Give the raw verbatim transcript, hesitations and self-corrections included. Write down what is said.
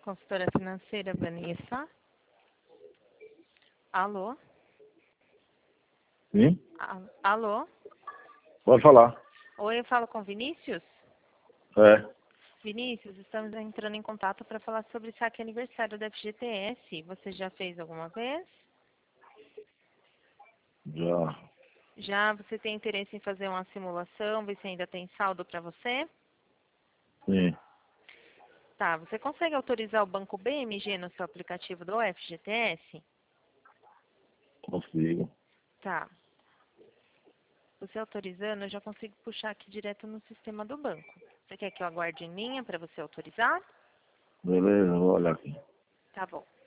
Consultora financeira, Vanessa. Alô? Sim? A- Alô? Pode falar. Oi, eu falo com Vinícius? É. Vinícius, estamos entrando em contato para falar sobre o saque aniversário da F G T S. Você já fez alguma vez? Já. Já você tem interesse em fazer uma simulação, ver se ainda tem saldo para você? Sim. Tá, você consegue autorizar o Banco B M G no seu aplicativo do F G T S? Consigo. Tá. Você autorizando, eu já consigo puxar aqui direto no sistema do banco. Você quer que eu aguarde em linha para você autorizar? Beleza, vou olhar aqui. Tá bom.